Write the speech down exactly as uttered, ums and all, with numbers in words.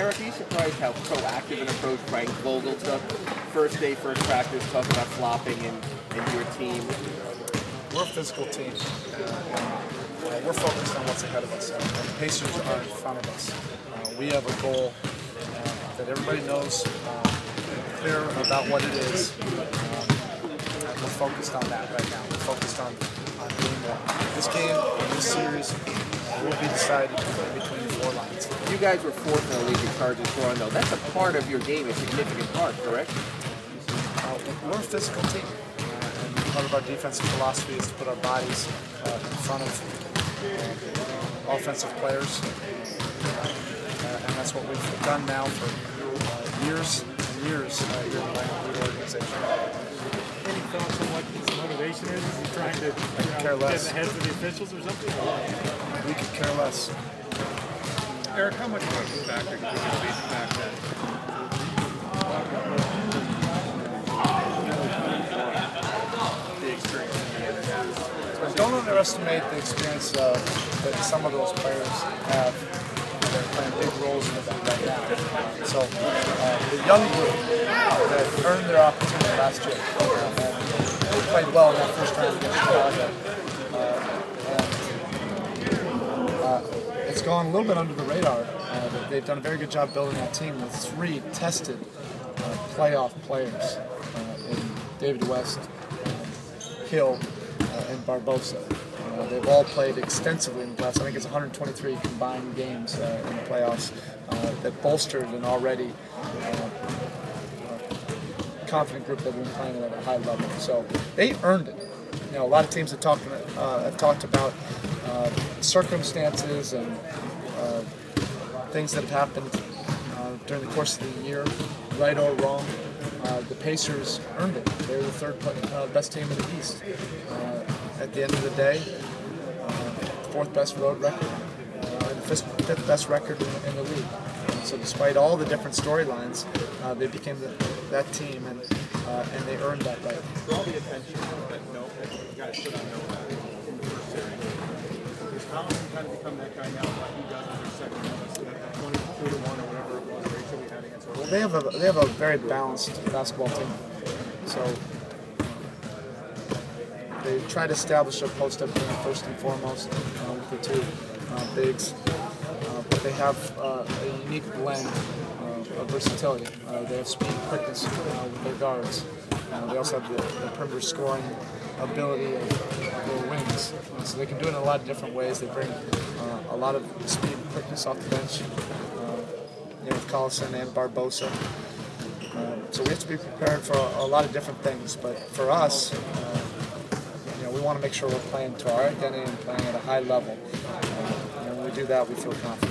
Eric, are you surprised how proactive an approach Frank Vogel took? First day, first practice, talking about flopping and, and your team. We're a physical team. Uh, and, uh, we're focused on what's ahead of us, and the Pacers are in front of us. Uh, we have a goal uh, that everybody knows, uh, clear about what it is. Um, and we're focused on that right now. We're focused on, on doing more. This game, this series, uh, will be decided between the four lines. You guys were fourth in the league in charges scoring, though. That's a part of your game, a significant part, correct? Uh, we're a physical team. Part of our defensive philosophy is to put our bodies uh, in front of uh, offensive players, uh, and that's what we've done now for uh, years and years uh, here in the Miami organization. Any thoughts on what his motivation is? Is he trying to you know, care get in less. the heads of the officials or something? We could care less. Eric, how much of a factor do you think it'll be the fact that don't underestimate the experience uh, that some of those players have. They're playing big roles in it right now. So uh, the young group that earned their opportunity last year uh, and played well in that first round against Chicago. Uh, and, uh, it's gone a little bit under the radar. Uh, they've done a very good job building that team with three tested uh, playoff players uh, in David West, uh, Hill, Uh, and Barbosa. Uh, they've all played extensively in the playoffs. I think it's one hundred twenty-three combined games uh, in the playoffs uh, that bolstered an already uh, uh, confident group that have been playing at a high level. So they earned it. You know, a lot of teams have talked uh, have talked about uh, circumstances and uh, things that have happened uh, during the course of the year, right or wrong. Uh, the Pacers earned it. They were the third uh, best team in the East. Uh, at the end of the day, uh, fourth best road record, uh, and the fifth, fifth best record in, in the league. And so, despite all the different storylines, uh, they became the, that team, and uh, and they earned that right. for all the attention that no, that you guys put on Novak in the first series, is Collins kind of become that guy now, like he does in their second, that twenty-two to one or whatever it was ratio we had against Well, they have a they have a very balanced basketball team. So they try to establish a post up game first and foremost uh, with the two uh, bigs, uh, but they have uh, a unique blend uh, of versatility. Uh, they have speed, quickness uh, with their guards. Uh, they also have the, the perimeter scoring ability of, of their wings, uh, so they can do it in a lot of different ways. They bring uh, a lot of speed and quickness off the bench. Uh, You know, with Collison and Barbosa. Uh, so we have to be prepared for a, a lot of different things. But for us, uh, you know, we want to make sure we're playing to our identity and playing at a high level. Uh, and when we do that, we feel confident.